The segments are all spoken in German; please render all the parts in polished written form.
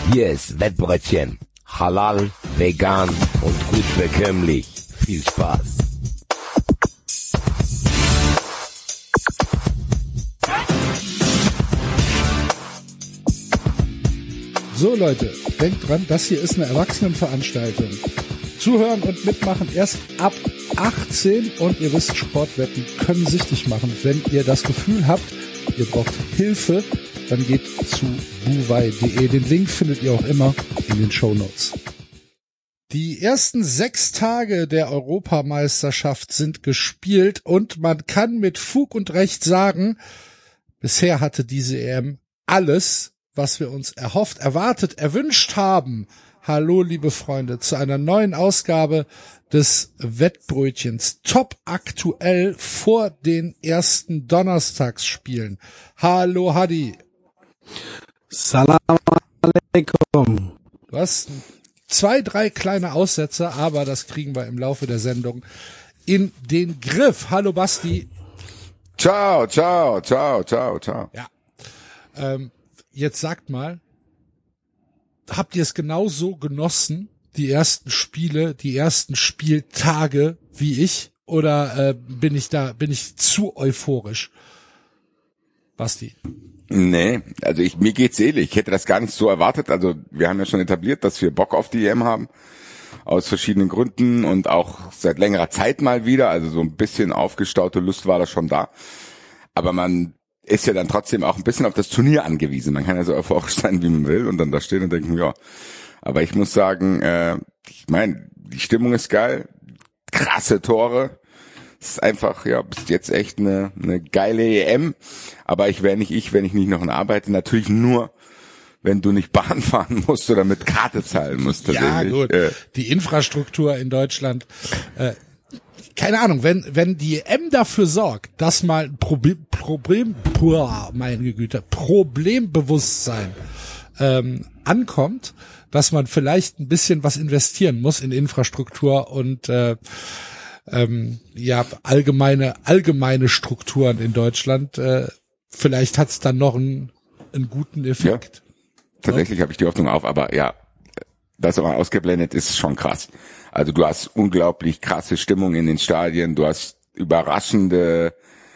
Hier ist Wettbrötchen. Halal, vegan und gut bekömmlich. Viel Spaß. So Leute, denkt dran, das hier ist eine Erwachsenenveranstaltung. Zuhören und mitmachen erst ab 18 und ihr wisst, Sportwetten können süchtig machen. Wenn ihr das Gefühl habt, ihr braucht Hilfe, dann geht zu buwei.de. Den Link findet ihr auch immer in den Shownotes. Die ersten 6 Tage der Europameisterschaft sind gespielt und man kann mit Fug und Recht sagen, bisher hatte diese EM alles, was wir uns erhofft, erwartet, erwünscht haben. Hallo, liebe Freunde, zu einer neuen Ausgabe des Wettbrötchens. Top aktuell vor den ersten Donnerstagsspielen. Hallo, Hadi. Salam alaikum. Du hast 2, 3 kleine Aussetzer, aber das kriegen wir im Laufe der Sendung in den Griff. Hallo, Basti. Ciao. Ja. Jetzt sagt mal, habt ihr es genauso genossen, die ersten Spiele, die ersten Spieltage wie ich, oder bin ich zu euphorisch? Basti. Nee, also mir geht's ähnlich. Ich hätte das gar nicht so erwartet. Also wir haben ja schon etabliert, dass wir Bock auf die EM haben. Aus verschiedenen Gründen und auch seit längerer Zeit mal wieder. Also so ein bisschen aufgestaute Lust war da schon da. Aber man ist ja dann trotzdem auch ein bisschen auf das Turnier angewiesen. Man kann ja so euphorisch sein, wie man will und dann da stehen und denken, ja. Aber ich muss sagen, ich meine, die Stimmung ist geil, krasse Tore. Es ist einfach, ja, bis jetzt echt eine geile EM. Aber ich wäre nicht wenn ich nicht noch arbeite. Natürlich nur, wenn du nicht Bahn fahren musst oder mit Karte zahlen musst. Ja, gut. Die Infrastruktur in Deutschland, keine Ahnung, wenn die EM dafür sorgt, dass mal ein Problembewusstsein ankommt, dass man vielleicht ein bisschen was investieren muss in Infrastruktur und allgemeine Strukturen in Deutschland, vielleicht hat's dann noch einen guten Effekt. Ja, tatsächlich habe ich die Hoffnung auf, aber ja, das aber ausgeblendet ist schon krass. Also du hast unglaublich krasse Stimmung in den Stadien, du hast überraschende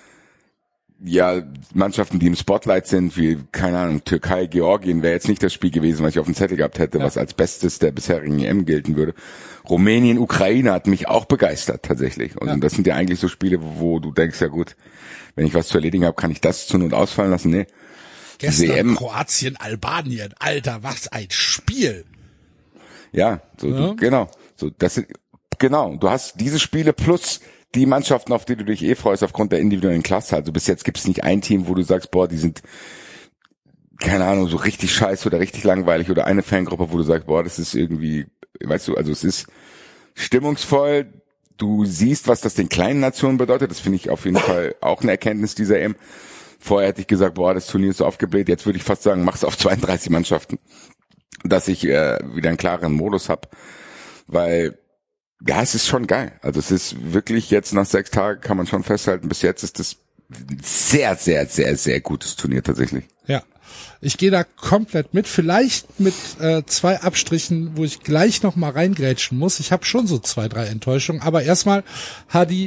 Mannschaften, die im Spotlight sind, wie, keine Ahnung, Türkei, Georgien wäre jetzt nicht das Spiel gewesen, was ich auf dem Zettel gehabt hätte, was als Bestes der bisherigen EM gelten würde. Rumänien, Ukraine hat mich auch begeistert, tatsächlich. Und das sind ja eigentlich so Spiele, wo du denkst, ja gut, wenn ich was zu erledigen habe, kann ich das zur Not ausfallen lassen. Nee. Gestern Kroatien, Albanien, Alter, was ein Spiel! Ja, genau. Du hast diese Spiele plus die Mannschaften, auf die du dich freust, aufgrund der individuellen Klasse. Also bis jetzt gibt es nicht ein Team, wo du sagst, boah, die sind, keine Ahnung, so richtig scheiße oder richtig langweilig, oder eine Fangruppe, wo du sagst, boah, das ist irgendwie, weißt du, also es ist stimmungsvoll. Du siehst, was das den kleinen Nationen bedeutet. Das finde ich auf jeden Fall auch eine Erkenntnis dieser EM. Vorher hätte ich gesagt, boah, das Turnier ist so aufgebläht. Jetzt würde ich fast sagen, mach's auf 32 Mannschaften, dass ich wieder einen klaren Modus habe, weil ja, es ist schon geil. Also es ist wirklich jetzt nach 6 Tagen kann man schon festhalten, bis jetzt ist das ein sehr, sehr, sehr, sehr gutes Turnier tatsächlich. Ja, ich gehe da komplett mit, vielleicht mit 2 Abstrichen, wo ich gleich noch mal reingrätschen muss. Ich habe schon so 2, 3 Enttäuschungen, aber erstmal Hadi,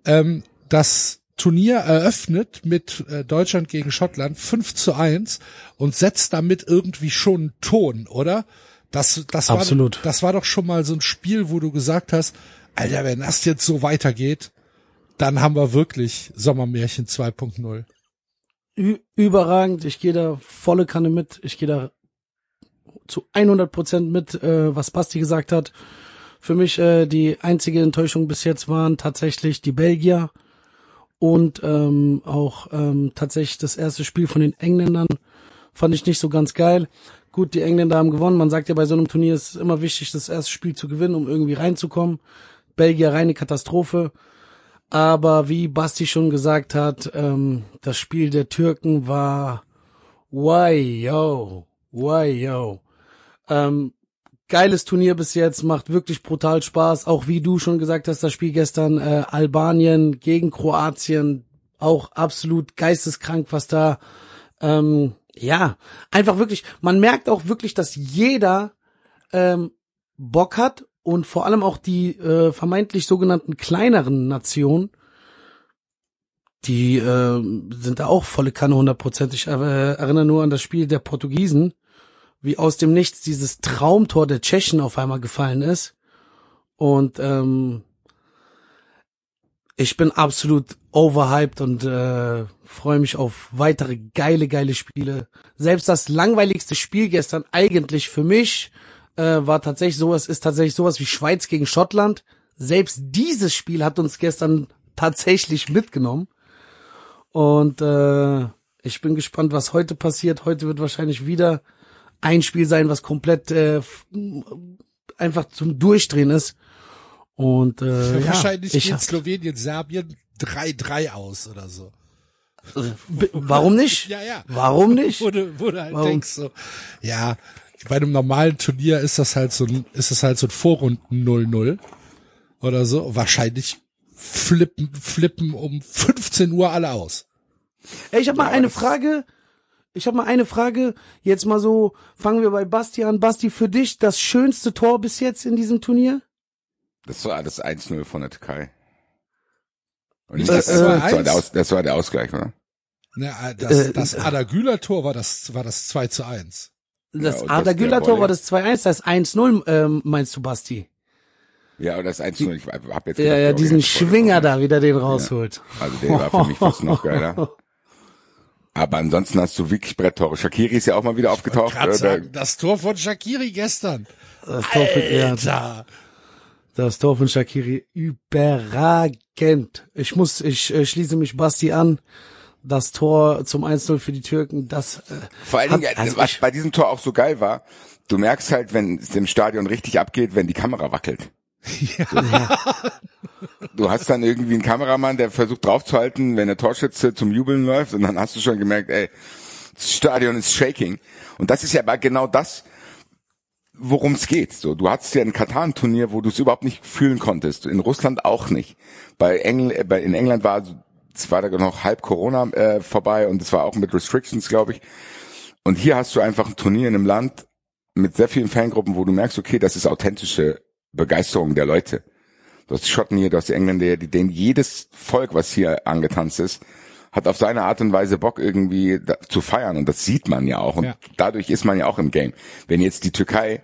das Turnier eröffnet mit Deutschland gegen Schottland 5:1 und setzt damit irgendwie schon einen Ton, oder? Das Absolut. Das war doch schon mal so ein Spiel, wo du gesagt hast, Alter, wenn das jetzt so weitergeht, dann haben wir wirklich Sommermärchen 2.0. Überragend. Ich gehe da volle Kanne mit. Ich gehe da zu 100% mit, was Basti gesagt hat. Für mich die einzige Enttäuschung bis jetzt waren tatsächlich die Belgier und auch tatsächlich das erste Spiel von den Engländern fand ich nicht so ganz geil. Gut, die Engländer haben gewonnen. Man sagt ja, bei so einem Turnier ist es immer wichtig, das erste Spiel zu gewinnen, um irgendwie reinzukommen. Belgier, reine Katastrophe. Aber wie Basti schon gesagt hat, das Spiel der Türken war wow. Geiles Turnier bis jetzt, macht wirklich brutal Spaß. Auch wie du schon gesagt hast, das Spiel gestern Albanien gegen Kroatien, auch absolut geisteskrank, was da Ja, einfach wirklich, man merkt auch wirklich, dass jeder Bock hat und vor allem auch die vermeintlich sogenannten kleineren Nationen, die sind da auch volle Kanne 100%. Ich erinnere nur an das Spiel der Portugiesen, wie aus dem Nichts dieses Traumtor der Tschechen auf einmal gefallen ist. Und ich bin absolut overhyped und freue mich auf weitere geile Spiele. Selbst das langweiligste Spiel gestern eigentlich für mich ist tatsächlich sowas wie Schweiz gegen Schottland. Selbst dieses Spiel hat uns gestern tatsächlich mitgenommen. Und ich bin gespannt, was heute passiert. Heute wird wahrscheinlich wieder ein Spiel sein, was komplett einfach zum Durchdrehen ist. Und wahrscheinlich geht Slowenien, Serbien 3-3 aus oder so. Warum nicht? Ja. Warum nicht? Wo du halt denkst so, ja, bei einem normalen Turnier ist das halt so ein Vorrunden 0-0 oder so. Wahrscheinlich flippen um 15 Uhr alle aus. Ey, ich habe mal eine Frage. Jetzt mal so, fangen wir bei Basti an. Basti, für dich das schönste Tor bis jetzt in diesem Turnier? Das war das 1-0 von der Türkei. Und nicht das war der Ausgleich, oder? Na, das Arda Güler Tor war das 2-1. Das Arda Güler Tor war das 2-1, das 1-0, meinst du, Basti? Ja, oder das 1-0, ich hab jetzt gedacht, diesen Schwinger da wieder den rausholt. Ja, also der war für mich fast noch geiler. Aber ansonsten hast du wirklich Bretttore. Shaqiri ist ja auch mal wieder aufgetaucht. Das Tor von Shaqiri gestern. Das Tor von Shaqiri, überragend. Ich schließe mich Basti an. Das Tor zum 1-0 für die Türken, vor allen Dingen, was bei diesem Tor auch so geil war, du merkst halt, wenn es im Stadion richtig abgeht, wenn die Kamera wackelt. Ja. Du hast dann irgendwie einen Kameramann, der versucht draufzuhalten, wenn der Torschütze zum Jubeln läuft, und dann hast du schon gemerkt, ey, das Stadion ist shaking. Und das ist ja aber genau das, worum es geht. So, du hattest ja ein Katar-Turnier, wo du es überhaupt nicht fühlen konntest. In Russland auch nicht. In England war da noch halb Corona vorbei, und es war auch mit Restrictions, glaube ich. Und hier hast du einfach ein Turnier in einem Land mit sehr vielen Fangruppen, wo du merkst, okay, das ist authentische Begeisterung der Leute. Du hast die Schotten hier, du hast die Engländer, denen jedes Volk, was hier angetanzt ist, hat auf seine Art und Weise Bock irgendwie zu feiern, und das sieht man ja auch, und dadurch ist man ja auch im Game. Wenn jetzt die Türkei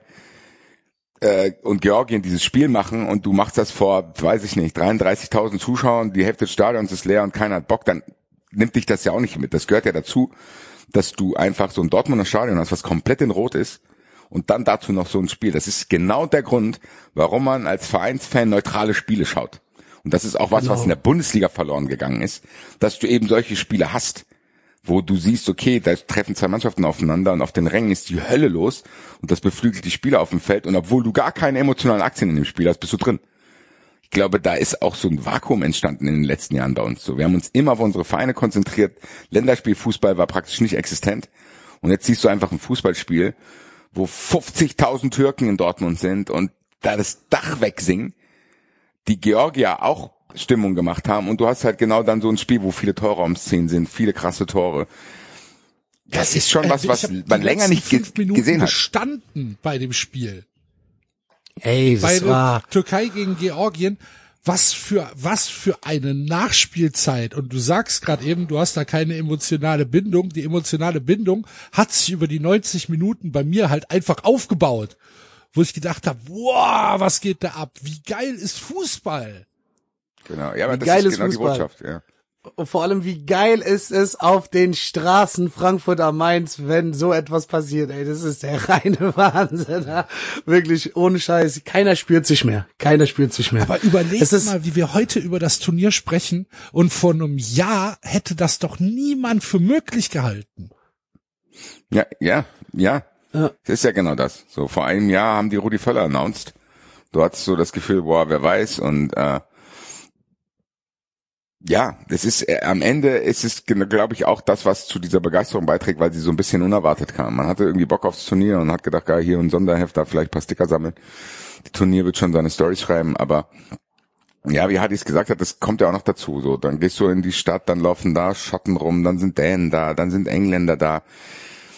und Georgien dieses Spiel machen und du machst das vor, weiß ich nicht, 33.000 Zuschauern, die Hälfte des Stadions ist leer und keiner hat Bock, dann nimmt dich das ja auch nicht mit. Das gehört ja dazu, dass du einfach so ein Dortmunder Stadion hast, was komplett in Rot ist, und dann dazu noch so ein Spiel. Das ist genau der Grund, warum man als Vereinsfan neutrale Spiele schaut. Und das ist auch was in der Bundesliga verloren gegangen ist, dass du eben solche Spiele hast, wo du siehst, okay, da treffen zwei Mannschaften aufeinander und auf den Rängen ist die Hölle los und das beflügelt die Spieler auf dem Feld, und obwohl du gar keine emotionalen Aktien in dem Spiel hast, bist du drin. Ich glaube, da ist auch so ein Vakuum entstanden in den letzten Jahren bei uns. So, wir haben uns immer auf unsere Vereine konzentriert. Länderspielfußball war praktisch nicht existent, und jetzt siehst du einfach ein Fußballspiel, wo 50.000 Türken in Dortmund sind und da das Dach wegsingen, die Georgier auch Stimmung gemacht haben, und du hast halt genau dann so ein Spiel, wo viele Tore ums 10 sind, viele krasse Tore. Das ist schon was man länger nicht gesehen hat. Gestanden bei dem Spiel. Ey, das war Türkei gegen Georgien. Was für eine Nachspielzeit. Und du sagst gerade eben, du hast da keine emotionale Bindung. Die emotionale Bindung hat sich über die 90 Minuten bei mir halt einfach aufgebaut. Wo ich gedacht habe, wow, was geht da ab? Wie geil ist Fußball? Genau, ja, aber das ist genau die Botschaft, ja. Und vor allem, wie geil ist es auf den Straßen Frankfurt am Main, wenn so etwas passiert, ey, das ist der reine Wahnsinn, ja? Wirklich, ohne Scheiß, keiner spürt sich mehr. Aber überleg mal, wie wir heute über das Turnier sprechen, und vor einem Jahr hätte das doch niemand für möglich gehalten. Ja. Das ist ja genau das. So, vor einem Jahr haben die Rudi Völler announced. Du hattest so das Gefühl, boah, wer weiß, und ja, das ist am Ende ist es, glaube ich, auch das, was zu dieser Begeisterung beiträgt, weil sie so ein bisschen unerwartet kam. Man hatte irgendwie Bock aufs Turnier und hat gedacht, geil, hier ein Sonderheft, da vielleicht ein paar Sticker sammeln. Die Turnier wird schon seine Storys schreiben, aber ja, wie Hadis gesagt hat, das kommt ja auch noch dazu. So, dann gehst du in die Stadt, dann laufen da Schotten rum, dann sind Dänen da, dann sind Engländer da.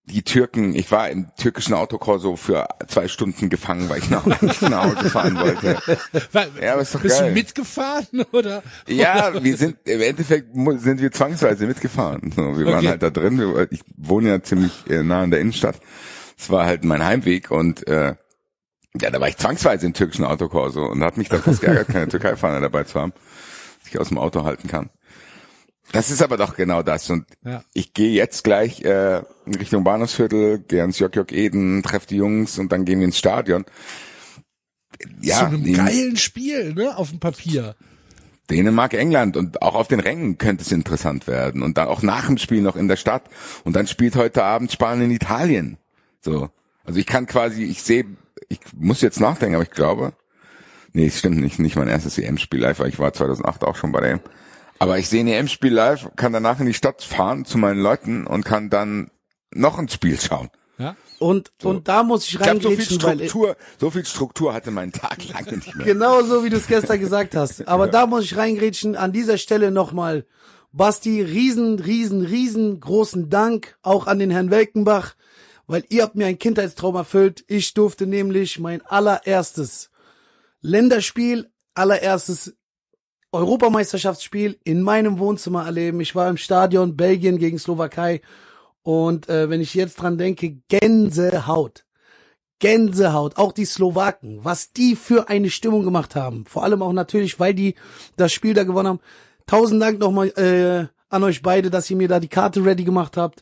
die Türken, ich war im türkischen Autokorso für 2 Stunden gefangen, weil ich nach Hause fahren wollte. Ja, aber ist doch Bist geil. du mitgefahren, oder? Ja, im Endeffekt sind wir zwangsweise mitgefahren. So, wir waren halt da drin. Ich wohne ja ziemlich nah in der Innenstadt. Es war halt mein Heimweg und da war ich zwangsweise im türkischen Autokorso und hat mich dann fast geärgert, keine Türkei-Fahner dabei zu haben, dass ich aus dem Auto halten kann. Das ist aber doch genau das. Und ich gehe jetzt gleich in Richtung Bahnhofsviertel, gehe ans JJ Eden, treffe die Jungs und dann gehen wir ins Stadion. Ja, zu einem geilen Spiel, ne, auf dem Papier. Dänemark, England und auch auf den Rängen könnte es interessant werden. Und dann auch nach dem Spiel noch in der Stadt. Und dann spielt heute Abend Spanien, Italien. So. Also ich kann quasi, ich muss jetzt nachdenken, aber ich glaube, nee, es stimmt nicht mein erstes EM-Spiel live, weil ich war 2008 auch schon bei der EM. Aber ich sehe ein EM-Spiel live, kann danach in die Stadt fahren zu meinen Leuten und kann dann noch ein Spiel schauen. Ja. Und da muss ich reingrätschen, so viel Struktur hatte mein Tag lange nicht mehr. Genau so, wie du es gestern gesagt hast. Aber da muss ich reingrätschen. An dieser Stelle nochmal, Basti, riesengroßen Dank auch an den Herrn Welkenbach, weil ihr habt mir ein Kindheitstraum erfüllt. Ich durfte nämlich mein allererstes Länderspiel, allererstes Europameisterschaftsspiel in meinem Wohnzimmer erleben. Ich war im Stadion Belgien gegen Slowakei und wenn ich jetzt dran denke, Gänsehaut. Auch die Slowaken, was die für eine Stimmung gemacht haben. Vor allem auch natürlich, weil die das Spiel da gewonnen haben. 1000 Dank nochmal an euch beide, dass ihr mir da die Karte ready gemacht habt.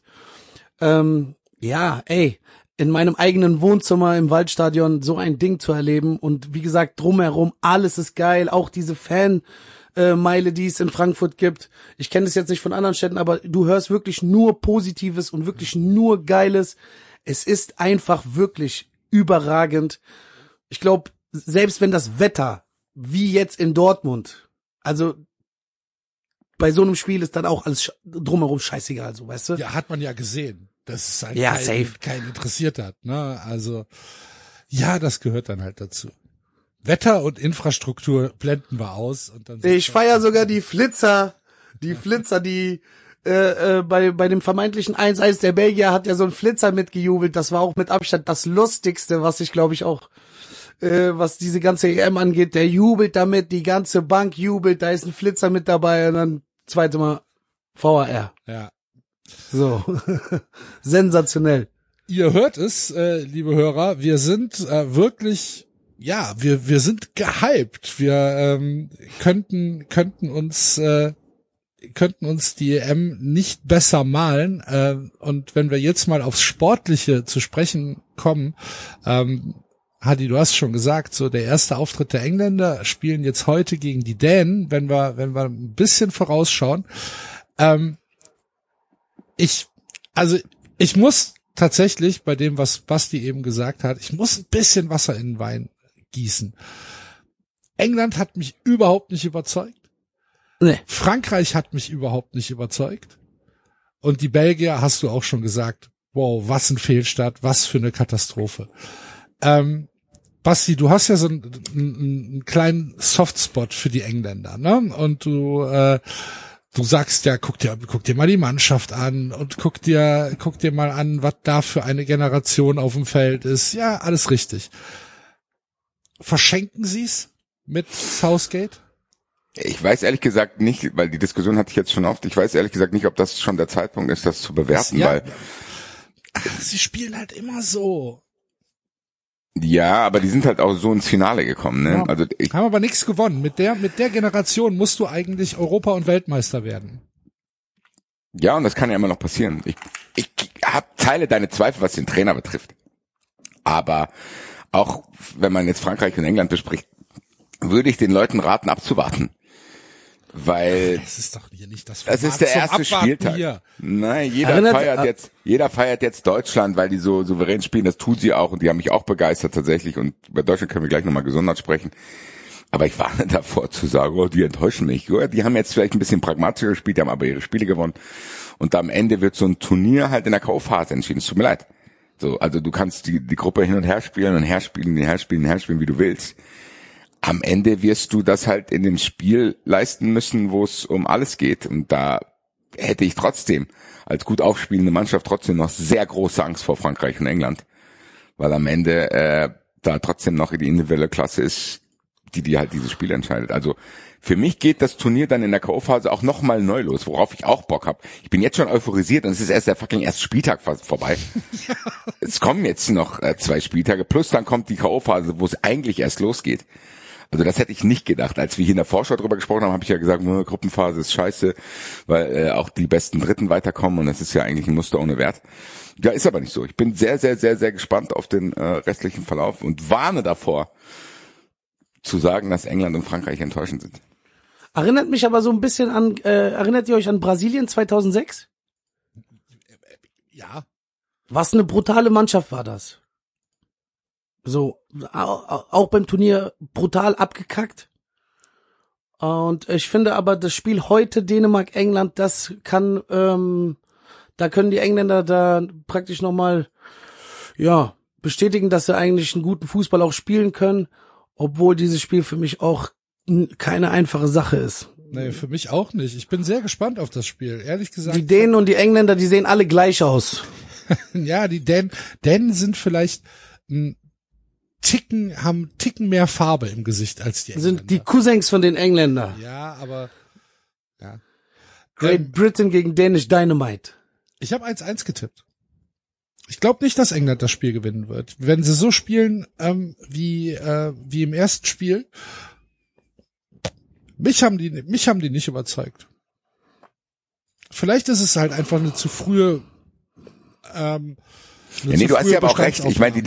In meinem eigenen Wohnzimmer im Waldstadion so ein Ding zu erleben und wie gesagt, drumherum, alles ist geil, auch diese Fanmeile, die es in Frankfurt gibt. Ich kenne das jetzt nicht von anderen Städten, aber du hörst wirklich nur Positives und wirklich nur Geiles. Es ist einfach wirklich überragend. Ich glaube, selbst wenn das Wetter, wie jetzt in Dortmund, also bei so einem Spiel ist dann auch alles drumherum scheißegal, so, weißt du? Ja, hat man ja gesehen. Das ist halt kein interessiert hat, ne? Also, ja, das gehört dann halt dazu. Wetter und Infrastruktur blenden wir aus und dann. Ich feiere sogar die Flitzer, die bei dem vermeintlichen 1-1 der Belgier hat ja so ein Flitzer mitgejubelt. Das war auch mit Abstand das Lustigste, was ich glaube ich auch, was diese ganze EM angeht. Der jubelt damit, die ganze Bank jubelt, da ist ein Flitzer mit dabei und dann zweite Mal VAR. Ja. So, sensationell. Ihr hört es, liebe Hörer, wir sind wirklich, ja, wir sind gehypt. Wir könnten uns die EM nicht besser malen. Und wenn wir jetzt mal aufs Sportliche zu sprechen kommen, Hadi, du hast schon gesagt, so der erste Auftritt der Engländer spielen jetzt heute gegen die Dänen, wenn wir ein bisschen vorausschauen. Ich muss tatsächlich bei dem, was Basti eben gesagt hat, ich muss ein bisschen Wasser in den Wein gießen. England hat mich überhaupt nicht überzeugt. Nee. Frankreich hat mich überhaupt nicht überzeugt. Und die Belgier, hast du auch schon gesagt, wow, was ein Fehlstart, was für eine Katastrophe. Basti, du hast ja so einen kleinen Softspot für die Engländer, ne? Und du sagst ja, guck dir mal die Mannschaft an und guck dir mal an, was da für eine Generation auf dem Feld ist. Ja, alles richtig. Verschenken Sie's mit Southgate? Ich weiß ehrlich gesagt nicht, weil die Diskussion hatte ich jetzt schon oft, ich weiß ehrlich gesagt nicht, ob das schon der Zeitpunkt ist, das zu bewerten, weil sie spielen halt immer so. Ja, aber die sind halt auch so ins Finale gekommen, ne? Ja, also haben aber nichts gewonnen. Mit der Generation musst du eigentlich Europa- und Weltmeister werden. Ja, und das kann ja immer noch passieren. Ich teile deine Zweifel, was den Trainer betrifft. Aber auch wenn man jetzt Frankreich und England bespricht, würde ich den Leuten raten, abzuwarten. Weil das ist doch hier nicht das Format. Das ist der erste Spieltag. Hier. Nein, jeder feiert jetzt Deutschland, weil die so souverän spielen. Das tun sie auch und die haben mich auch begeistert tatsächlich. Und bei Deutschland können wir gleich nochmal gesondert sprechen. Aber ich warne davor zu sagen, oh, die enttäuschen mich. Die haben jetzt vielleicht ein bisschen pragmatischer gespielt, die haben aber ihre Spiele gewonnen. Und am Ende wird so ein Turnier halt in der K.O.-Phase entschieden. Es tut mir leid. So, also du kannst die Gruppe hin und her spielen, wie du willst. Am Ende wirst du das halt in dem Spiel leisten müssen, wo es um alles geht. Und da hätte ich trotzdem als gut aufspielende Mannschaft trotzdem noch sehr große Angst vor Frankreich und England, weil am Ende da trotzdem noch die individuelle Klasse ist, die halt dieses Spiel entscheidet. Also für mich geht das Turnier dann in der K.O.-Phase auch nochmal neu los, worauf ich auch Bock habe. Ich bin jetzt schon euphorisiert und es ist erst der fucking erste Spieltag vorbei. Es kommen jetzt noch 2 Spieltage, plus dann kommt die K.O.-Phase, wo es eigentlich erst losgeht. Also das hätte ich nicht gedacht. Als wir hier in der Vorschau drüber gesprochen haben, habe ich ja gesagt, Gruppenphase ist scheiße, weil auch die besten Dritten weiterkommen und das ist ja eigentlich ein Muster ohne Wert. Ja, ist aber nicht so. Ich bin sehr, sehr, sehr, sehr gespannt auf den restlichen Verlauf und warne davor, zu sagen, dass England und Frankreich enttäuschend sind. Erinnert mich aber so ein bisschen an, erinnert ihr euch an Brasilien 2006? Ja. Was eine brutale Mannschaft war das. So, auch beim Turnier brutal abgekackt. Und ich finde aber, das Spiel heute Dänemark-England, das kann, da können die Engländer da praktisch nochmal, ja, bestätigen, dass sie eigentlich einen guten Fußball auch spielen können, obwohl dieses Spiel für mich auch keine einfache Sache ist. Nee, für mich auch nicht. Ich bin sehr gespannt auf das Spiel, ehrlich gesagt. Die Dänen und die Engländer, die sehen alle gleich aus. Ja, die Dänen sind vielleicht haben einen Ticken mehr Farbe im Gesicht als die Engländer. Sind die Cousins von den Engländern. Ja, aber ja. Great Britain gegen Danish Dynamite. Ich habe 1-1 getippt. Ich glaube nicht, dass England das Spiel gewinnen wird. Wenn sie so spielen wie im ersten Spiel, mich haben die nicht überzeugt. Vielleicht ist es halt einfach eine zu frühe du hast ja aber auch recht. Ich meine,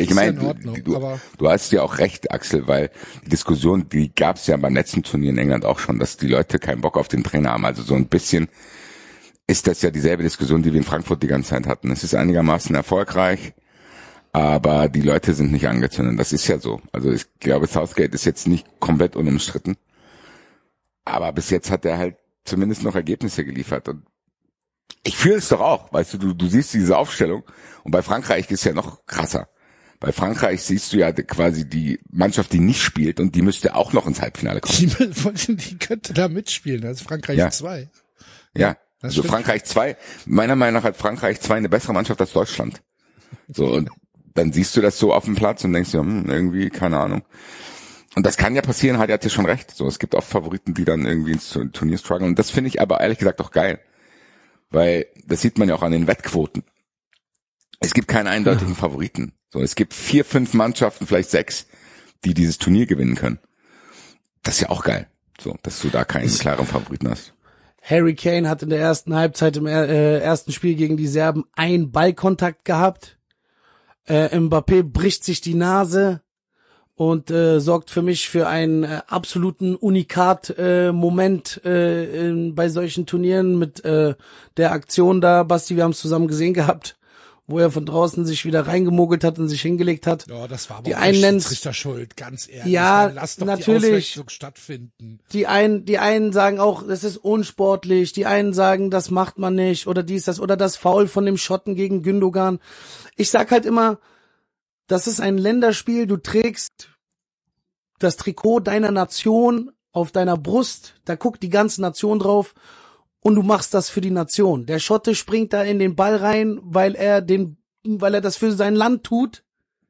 du hast ja auch recht, Axel, weil die Diskussion, die gab es ja beim letzten Turnier in England auch schon, dass die Leute keinen Bock auf den Trainer haben. Also so ein bisschen ist das ja dieselbe Diskussion, die wir in Frankfurt die ganze Zeit hatten. Es ist einigermaßen erfolgreich, aber die Leute sind nicht angezündet. Das ist ja so. Also ich glaube, Southgate ist jetzt nicht komplett unumstritten, aber bis jetzt hat er halt zumindest noch Ergebnisse geliefert und ich fühle es doch auch, weißt du siehst diese Aufstellung und bei Frankreich ist ja noch krasser. Bei Frankreich siehst du ja quasi die Mannschaft, die nicht spielt und die müsste auch noch ins Halbfinale kommen. Die könnte da mitspielen als Frankreich 2. Ja, also Frankreich 2, meiner Meinung nach hat Frankreich 2 eine bessere Mannschaft als Deutschland. So, und dann siehst du das so auf dem Platz und denkst dir, irgendwie, keine Ahnung. Und das kann ja passieren, hat ja schon recht. So, es gibt auch Favoriten, die dann irgendwie ins Turnier strugglen und das finde ich aber ehrlich gesagt auch geil. Weil das sieht man ja auch an den Wettquoten. Es gibt keinen eindeutigen Favoriten. So, es gibt 4, 5 Mannschaften, vielleicht 6, die dieses Turnier gewinnen können. Das ist ja auch geil. So, dass du da keinen klaren Favoriten hast. Harry Kane hat in der ersten Halbzeit im ersten Spiel gegen die Serben einen Ballkontakt gehabt. Mbappé bricht sich die Nase und sorgt für mich für einen absoluten Unikat-Moment bei solchen Turnieren mit der Aktion da. Basti, wir haben es zusammen gesehen gehabt, wo er von draußen sich wieder reingemogelt hat und sich hingelegt hat. Ja, das war aber die auch einen Schiedsrichter schuld, ganz ehrlich. Ja, lass doch natürlich. Die Auswechslung stattfinden. Die einen sagen auch, das ist unsportlich. Die einen sagen, das macht man nicht oder das oder das Foul von dem Schotten gegen Gündogan. Ich sag halt immer, das ist ein Länderspiel. Du trägst das Trikot deiner Nation auf deiner Brust. Da guckt die ganze Nation drauf. Und du machst das für die Nation. Der Schotte springt da in den Ball rein, weil er das für sein Land tut.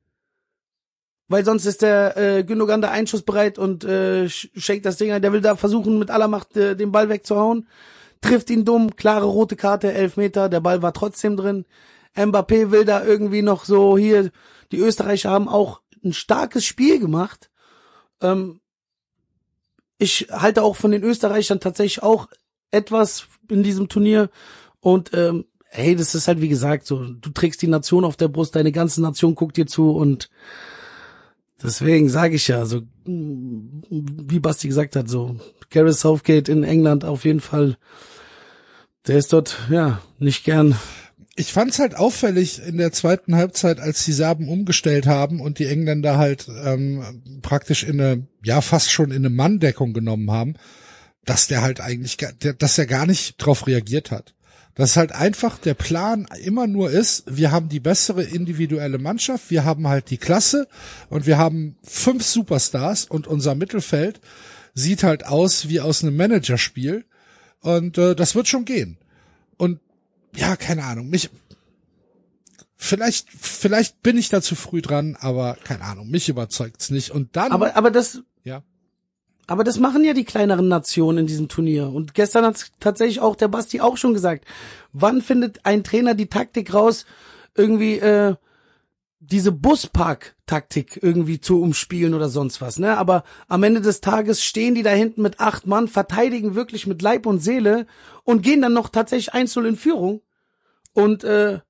Weil sonst ist der Gündogan da einschussbereit und schenkt das Ding ein. Der will da versuchen, mit aller Macht den Ball wegzuhauen. Trifft ihn dumm, klare rote Karte, 11 Meter, der Ball war trotzdem drin. Mbappé will da irgendwie noch so hier, die Österreicher haben auch ein starkes Spiel gemacht. Ich halte auch von den Österreichern tatsächlich auch etwas in diesem Turnier und das ist halt wie gesagt so, du trägst die Nation auf der Brust, deine ganze Nation guckt dir zu und deswegen sage ich ja, so wie Basti gesagt hat, so Gareth Southgate in England auf jeden Fall, der ist dort ja nicht gern. Ich fand's halt auffällig in der zweiten Halbzeit, als die Serben umgestellt haben und die Engländer halt praktisch fast schon in eine Manndeckung genommen haben, dass der halt eigentlich, dass er gar nicht drauf reagiert hat. Dass halt einfach der Plan immer nur ist, wir haben die bessere individuelle Mannschaft, wir haben halt die Klasse und wir haben 5 Superstars und unser Mittelfeld sieht halt aus wie aus einem Managerspiel und das wird schon gehen. ja, keine Ahnung, vielleicht bin ich da zu früh dran, aber keine Ahnung, mich überzeugt's nicht. Und dann. Aber das machen ja die kleineren Nationen in diesem Turnier. Und gestern hat tatsächlich auch der Basti auch schon gesagt. Wann findet ein Trainer die Taktik raus, irgendwie diese Buspark-Taktik irgendwie zu umspielen oder sonst was, ne? Aber am Ende des Tages stehen die da hinten mit 8 Mann, verteidigen wirklich mit Leib und Seele und gehen dann noch tatsächlich 1-0 in Führung. Und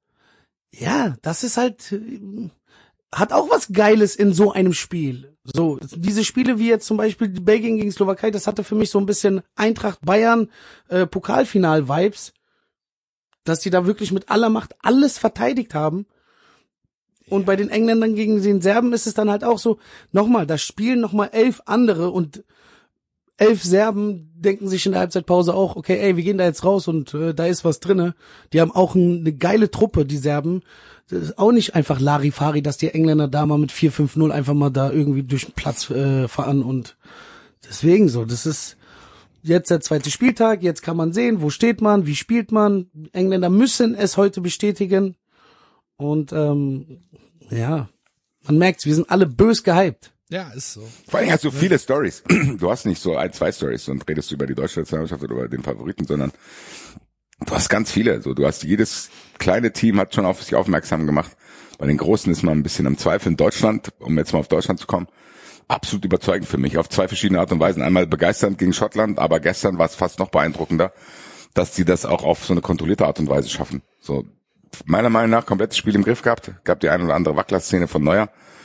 ja, das ist halt, hat auch was Geiles in so einem Spiel. So, diese Spiele wie jetzt zum Beispiel die Belgien gegen Slowakei, das hatte für mich so ein bisschen Eintracht Bayern Pokalfinal-Vibes, dass die da wirklich mit aller Macht alles verteidigt haben. Und bei den Engländern gegen den Serben ist es dann halt auch so, nochmal, da spielen nochmal 11 andere und 11 Serben denken sich in der Halbzeitpause auch, okay, ey, wir gehen da jetzt raus und da ist was drinne. Die haben auch eine geile Truppe, die Serben. Das ist auch nicht einfach Larifari, dass die Engländer da mal mit 4-5-0 einfach mal da irgendwie durch den Platz fahren und deswegen so, das ist jetzt der zweite Spieltag, jetzt kann man sehen, wo steht man, wie spielt man. Engländer müssen es heute bestätigen und ja, man merkt's, wir sind alle bös gehypt. Ja, ist so. Vor allem hast du viele Stories. Du hast nicht so 1-2 Stories und redest über die deutsche Nationalmannschaft oder über den Favoriten, sondern du hast ganz viele. So, du hast jedes kleine Team hat schon auf sich aufmerksam gemacht. Bei den Großen ist man ein bisschen am Zweifeln. Deutschland, um jetzt mal auf Deutschland zu kommen, absolut überzeugend für mich. Auf 2 verschiedene Art und Weisen. Einmal begeisternd gegen Schottland, aber gestern war es fast noch beeindruckender, dass die das auch auf so eine kontrollierte Art und Weise schaffen. So, meiner Meinung nach komplettes Spiel im Griff gehabt. Gab die ein oder andere Wackler-Szene von Neuer.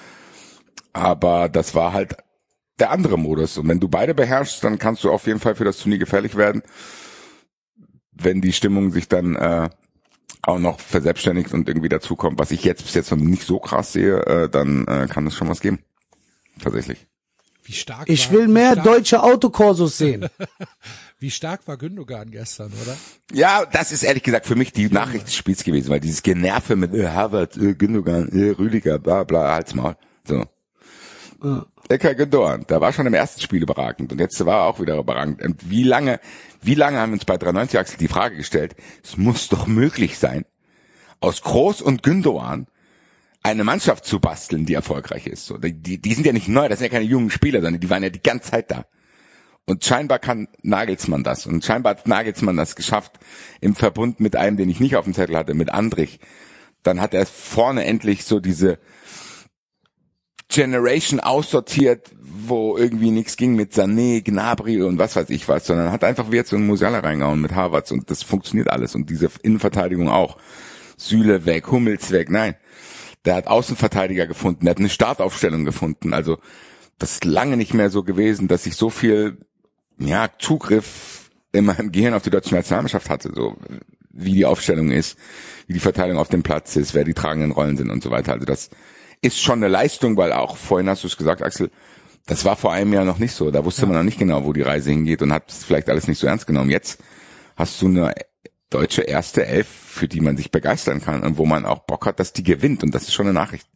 Aber das war halt der andere Modus. Und wenn du beide beherrschst, dann kannst du auf jeden Fall für das Turnier gefährlich werden. Wenn die Stimmung sich dann auch noch verselbstständigt und irgendwie dazukommt, was ich jetzt bis jetzt noch nicht so krass sehe, dann kann es schon was geben. Tatsächlich. Wie stark ich will mehr deutsche Autokorsos sehen. Wie stark war Gündogan gestern, oder? Ja, das ist ehrlich gesagt für mich die Nachricht des Spiels gewesen, weil dieses Generve mit Harvard, Gündogan, Rüdiger, bla bla, halt's Maul. So. Ilkay Gündogan, der war schon im ersten Spiel überragend und jetzt war er auch wieder überragend. Und wie lange haben wir uns bei 93 Axel die Frage gestellt, es muss doch möglich sein, aus Kroos und Gündogan eine Mannschaft zu basteln, die erfolgreich ist. So, die sind ja nicht neu, das sind ja keine jungen Spieler, sondern die waren ja die ganze Zeit da. Und scheinbar kann Nagelsmann das. Und scheinbar hat Nagelsmann das geschafft im Verbund mit einem, den ich nicht auf dem Zettel hatte, mit Andrich. Dann hat er vorne endlich so diese Generation aussortiert, wo irgendwie nichts ging mit Sané, Gnabry und was weiß ich was, sondern hat einfach wieder so einen Musiala reingehauen mit Havertz und das funktioniert alles. Und diese Innenverteidigung auch. Süle weg, Hummels weg, nein. Der hat Außenverteidiger gefunden, der hat eine Startaufstellung gefunden. Also das ist lange nicht mehr so gewesen, dass ich so viel Zugriff in meinem Gehirn auf die deutsche Nationalmannschaft hatte, so wie die Aufstellung ist, wie die Verteilung auf dem Platz ist, wer die tragenden Rollen sind und so weiter. Also das ist schon eine Leistung, weil auch vorhin hast du es gesagt, Axel, das war vor einem Jahr noch nicht so. Da wusste man noch nicht genau, wo die Reise hingeht und hat es vielleicht alles nicht so ernst genommen. Jetzt hast du eine deutsche erste Elf, für die man sich begeistern kann und wo man auch Bock hat, dass die gewinnt und das ist schon eine Nachricht.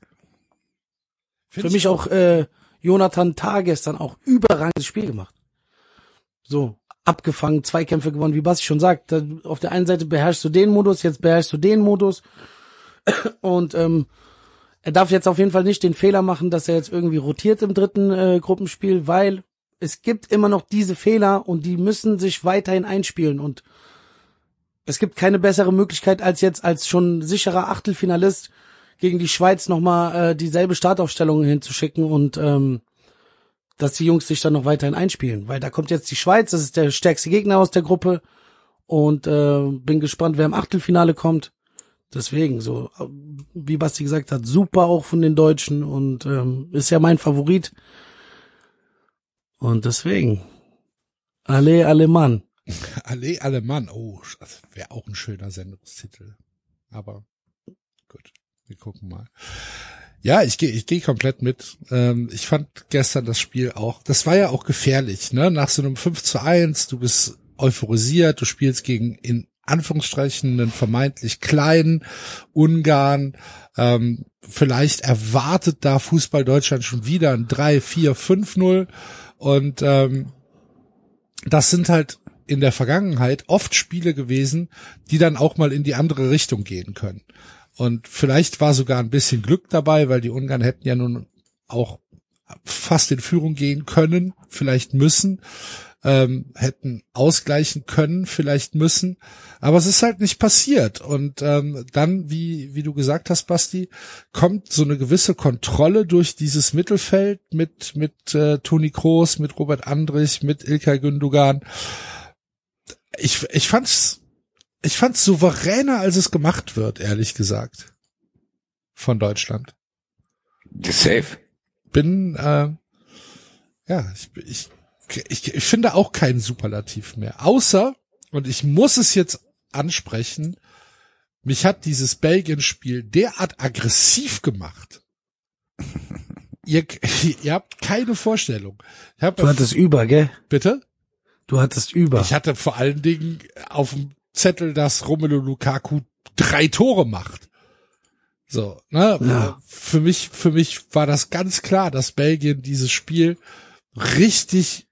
Für mich auch Jonathan Tah gestern auch überragendes Spiel gemacht. So, abgefangen, Zweikämpfe gewonnen, wie Basti schon sagt. Auf der einen Seite beherrschst du den Modus, jetzt beherrschst du den Modus. Und er darf jetzt auf jeden Fall nicht den Fehler machen, dass er jetzt irgendwie rotiert im dritten Gruppenspiel, weil es gibt immer noch diese Fehler und die müssen sich weiterhin einspielen. Und es gibt keine bessere Möglichkeit, als jetzt als schon sicherer Achtelfinalist gegen die Schweiz nochmal dieselbe Startaufstellung hinzuschicken und dass die Jungs sich dann noch weiterhin einspielen. Weil da kommt jetzt die Schweiz, das ist der stärkste Gegner aus der Gruppe und bin gespannt, wer im Achtelfinale kommt. Deswegen, so wie Basti gesagt hat, super auch von den Deutschen und ist ja mein Favorit. Und deswegen, alle Mann. Alle Mann, oh, das wäre auch ein schöner Sendungstitel. Aber gut, wir gucken mal. Ja, ich geh komplett mit. Ich fand gestern das Spiel auch, das war ja auch gefährlich, ne? Nach so einem 5:1, du bist euphorisiert, du spielst gegen in Anführungsstrichen einen vermeintlich kleinen Ungarn. Vielleicht erwartet da Fußball Deutschland schon wieder ein 3-4-5-0 und das sind halt in der Vergangenheit oft Spiele gewesen, die dann auch mal in die andere Richtung gehen können. Und vielleicht war sogar ein bisschen Glück dabei, weil die Ungarn hätten ja nun auch fast in Führung gehen können, vielleicht müssen, hätten ausgleichen können, vielleicht müssen, aber es ist halt nicht passiert. Und dann, wie du gesagt hast, Basti, kommt so eine gewisse Kontrolle durch dieses Mittelfeld mit Toni Kroos, mit Robert Andrich, mit İlkay Gündoğan. Ich fand's souveräner, als es gemacht wird, ehrlich gesagt, von Deutschland. Safe. Ich finde auch keinen Superlativ mehr. Außer, und ich muss es jetzt ansprechen, mich hat dieses Belgien-Spiel derart aggressiv gemacht. Ihr habt keine Vorstellung. Du hattest über, gell? Bitte? Du hattest über. Ich hatte vor allen Dingen auf dem Zettel, dass Romelu Lukaku 3 Tore macht. So, ne? Ja. Für mich war das ganz klar, dass Belgien dieses Spiel richtig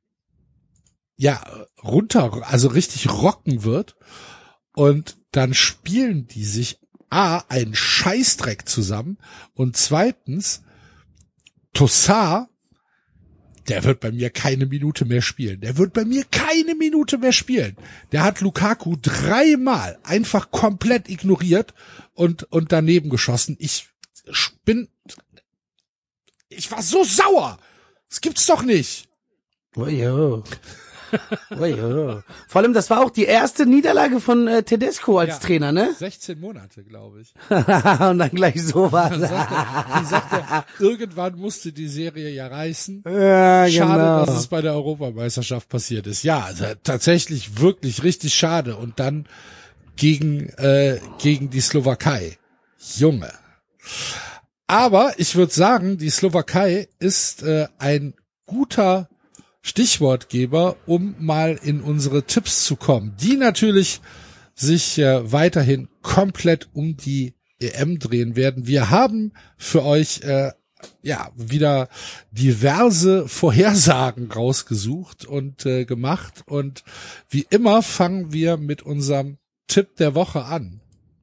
richtig rocken wird. Und dann spielen die sich einen Scheißdreck zusammen. Und zweitens, Tossard, der wird bei mir keine Minute mehr spielen. Der hat Lukaku 3-mal einfach komplett ignoriert und daneben geschossen. Ich war so sauer. Das gibt's doch nicht. Ojo. Vor allem, das war auch die erste Niederlage von Tedesco als Trainer, ne? 16 Monate, glaube ich. Und dann gleich sowas. Dann sagt er, irgendwann musste die Serie ja reißen. Ja, schade, genau. dass es bei der Europameisterschaft passiert ist. Ja, also tatsächlich wirklich richtig schade. Und dann gegen die Slowakei. Junge. Aber ich würde sagen, die Slowakei ist ein guter Stichwortgeber, um mal in unsere Tipps zu kommen, die natürlich sich weiterhin komplett um die EM drehen werden. Wir haben für euch wieder diverse Vorhersagen rausgesucht und gemacht, und wie immer fangen wir mit unserem Tipp der Woche an.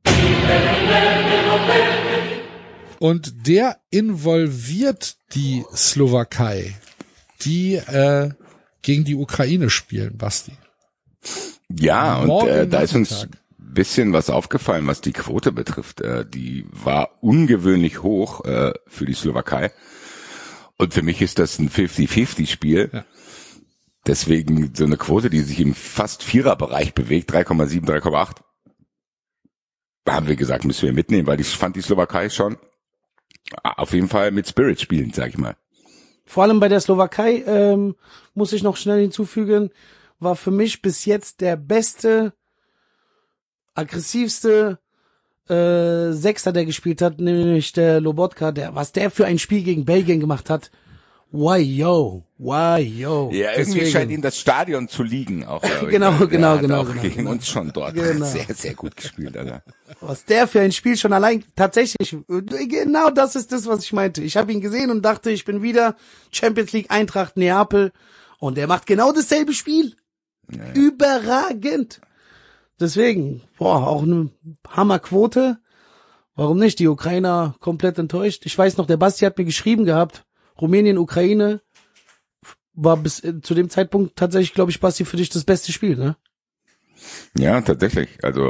Und der involviert die Slowakei, die gegen die Ukraine spielen, Basti. Ja, und da ist uns ein bisschen was aufgefallen, was die Quote betrifft. Die war ungewöhnlich hoch für die Slowakei. Und für mich ist das ein 50-50-Spiel. Ja. Deswegen so eine Quote, die sich im fast Viererbereich bewegt, 3,7, 3,8. Da haben wir gesagt, müssen wir mitnehmen, weil ich fand die Slowakei schon auf jeden Fall mit Spirit spielen, sag ich mal. Vor allem bei der Slowakei, muss ich noch schnell hinzufügen, war für mich bis jetzt der beste, aggressivste Sechser, der gespielt hat, nämlich der Lobotka, was der für ein Spiel gegen Belgien gemacht hat. Why yo. Ja, irgendwie scheint ihm das Stadion zu liegen auch. Genau. Gegen uns schon dort. Genau. Sehr, sehr gut gespielt, Alter. Was der für ein Spiel schon allein, tatsächlich, genau das ist das, was ich meinte. Ich habe ihn gesehen und dachte, ich bin wieder Champions League Eintracht Neapel, und er macht genau dasselbe Spiel. Ja. Überragend. Deswegen, auch eine Hammerquote. Warum nicht? Die Ukrainer komplett enttäuscht. Ich weiß noch, der Basti hat mir geschrieben gehabt, Rumänien, Ukraine war bis zu dem Zeitpunkt tatsächlich, glaube ich, Basti, für dich das beste Spiel, ne? Ja, tatsächlich. Also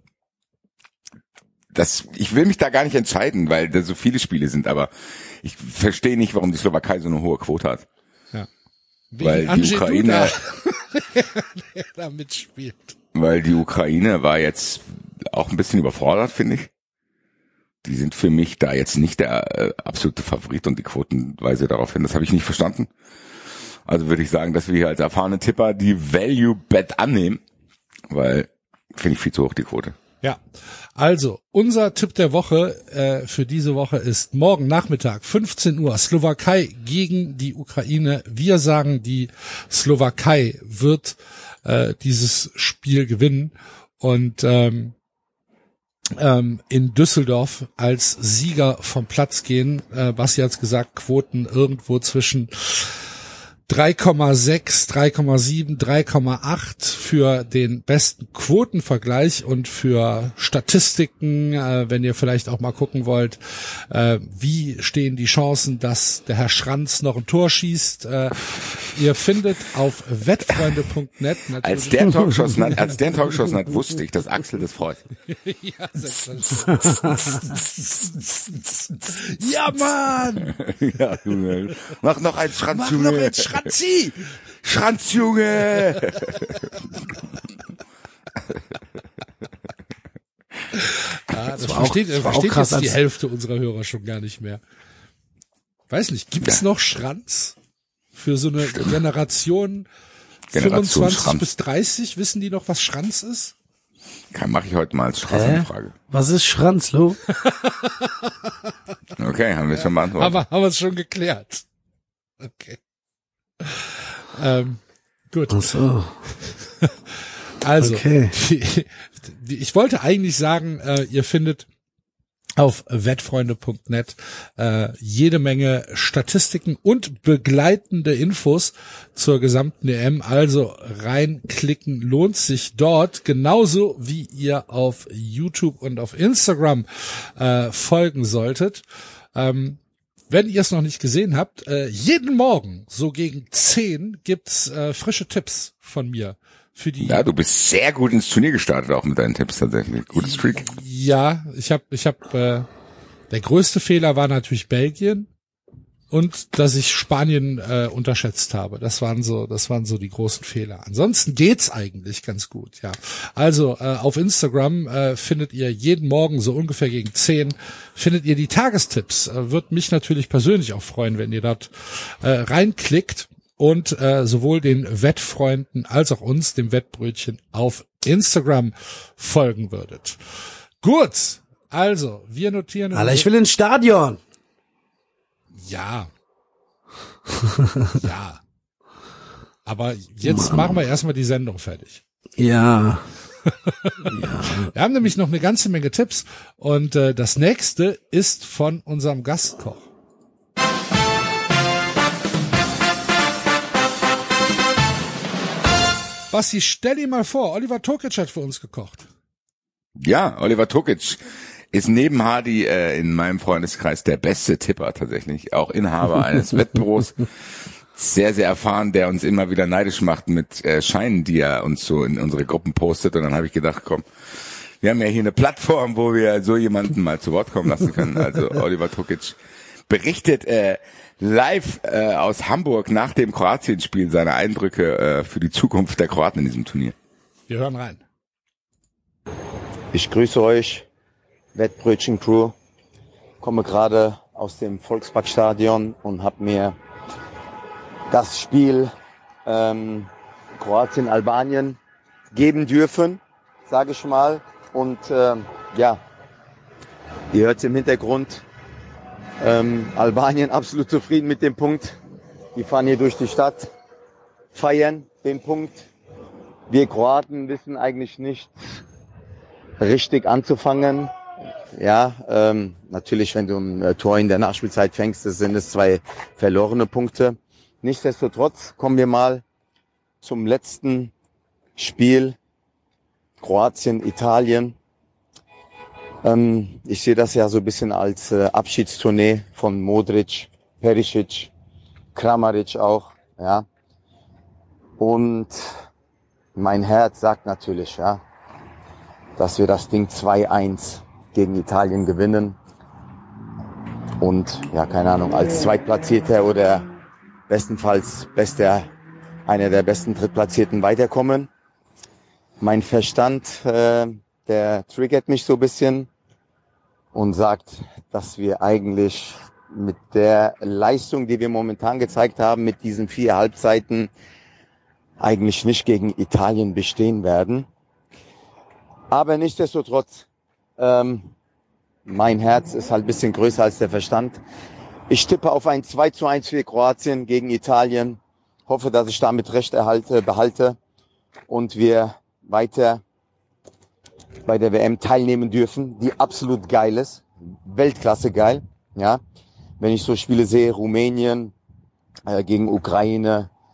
ich will mich da gar nicht entscheiden, weil da so viele Spiele sind, aber ich verstehe nicht, warum die Slowakei so eine hohe Quote hat. Ja. Weil die Ukraine der da mitspielt. Weil die Ukraine war jetzt auch ein bisschen überfordert, finde ich. Die sind für mich da jetzt nicht der absolute Favorit, und die Quoten weisen darauf hin. Das habe ich nicht verstanden. Also würde ich sagen, dass wir hier als erfahrene Tipper die Value Bet annehmen, weil finde ich viel zu hoch die Quote. Ja, also unser Tipp der Woche für diese Woche ist morgen Nachmittag 15 Uhr Slowakei gegen die Ukraine. Wir sagen, die Slowakei wird dieses Spiel gewinnen und in Düsseldorf als Sieger vom Platz gehen. Basti hat's gesagt, Quoten irgendwo zwischen 3,6, 3,7, 3,8 für den besten Quotenvergleich und für Statistiken, wenn ihr vielleicht auch mal gucken wollt, wie stehen die Chancen, dass der Herr Schranz noch ein Tor schießt. Ihr findet auf wettfreunde.net natürlich. Als der ein Tor geschossen hat, wusste ich, dass Axel das freut. Ja, ja, Mann! Ja, Junge. Mach noch einen Schranz, Mach Junge. noch ein Schranzi! Schranz, Junge! Das war versteht auch krass, jetzt die als- Hälfte unserer Hörer schon gar nicht mehr. Weiß nicht, gibt's noch Schranz? Für so eine Generation 25 Schranz. bis 30, wissen die noch, was Schranz ist? Mache ich heute mal als Straßenfrage. Was ist Schranzlo? Okay, haben wir schon beantwortet. Haben wir es schon geklärt. Okay. Gut. Ach so. Also, Okay. ich wollte eigentlich sagen, ihr findet auf wettfreunde.net jede Menge Statistiken und begleitende Infos zur gesamten EM. Also reinklicken lohnt sich dort, genauso wie ihr auf YouTube und auf Instagram folgen solltet. Wenn ihr es noch nicht gesehen habt, jeden Morgen, so gegen 10, gibt's frische Tipps von mir. Für die Ja, du bist sehr gut ins Turnier gestartet, auch mit deinen Tipps tatsächlich. Gutes Streak. Ja, ich hab, der größte Fehler war natürlich Belgien und dass ich Spanien unterschätzt habe. Das waren so die großen Fehler. Ansonsten geht's eigentlich ganz gut, ja. Also auf Instagram findet ihr jeden Morgen so ungefähr gegen 10 findet ihr die Tagestipps. Wird mich natürlich persönlich auch freuen, wenn ihr dort reinklickt und sowohl den Wettfreunden als auch uns, dem Wettbrötchen, auf Instagram folgen würdet. Gut, also wir notieren. Alter, ich will ins Stadion. Ja. Ja. Aber jetzt machen wir erstmal die Sendung fertig. Ja. Wir haben nämlich noch eine ganze Menge Tipps und das nächste ist von unserem Gastkoch. Basti, stell dir mal vor, Oliver Tokic hat für uns gekocht. Ja, Oliver Tokic ist neben Hardy in meinem Freundeskreis der beste Tipper tatsächlich. Auch Inhaber eines Wettbüros. Sehr, sehr erfahren, der uns immer wieder neidisch macht mit Scheinen, die er uns so in unsere Gruppen postet. Und dann habe ich gedacht, komm, wir haben ja hier eine Plattform, wo wir so jemanden mal zu Wort kommen lassen können. Also Oliver Tokic berichtet live aus Hamburg nach dem Kroatien-Spiel seine Eindrücke für die Zukunft der Kroaten in diesem Turnier. Wir hören rein. Ich grüße euch, Wettbrötchen-Crew. Komme gerade aus dem Volksparkstadion und habe mir das Spiel Kroatien-Albanien geben dürfen, sage ich mal. Und ja, ihr hört es im Hintergrund. Albanien absolut zufrieden mit dem Punkt. Die fahren hier durch die Stadt, feiern den Punkt. Wir Kroaten wissen eigentlich nicht richtig anzufangen. Ja, natürlich, wenn du ein Tor in der Nachspielzeit fängst, sind es 2 verlorene Punkte. Nichtsdestotrotz kommen wir mal zum letzten Spiel Kroatien, Italien. Ich sehe das ja so ein bisschen als Abschiedstournee von Modric, Perisic, Kramaric auch, ja. Und mein Herz sagt natürlich, ja, dass wir das Ding 2-1 gegen Italien gewinnen und, ja, keine Ahnung, als Zweitplatzierter oder bestenfalls einer der besten Drittplatzierten weiterkommen. Mein Verstand, der triggert mich so ein bisschen und sagt, dass wir eigentlich mit der Leistung, die wir momentan gezeigt haben, mit diesen 4 Halbzeiten eigentlich nicht gegen Italien bestehen werden. Aber nichtsdestotrotz, mein Herz ist halt ein bisschen größer als der Verstand. Ich tippe auf ein 2-1 für Kroatien gegen Italien. Hoffe, dass ich damit Recht behalte und wir weiter bei der WM teilnehmen dürfen, die absolut geil ist. Weltklasse geil, ja. Wenn ich so Spiele sehe, Rumänien gegen Ukraine,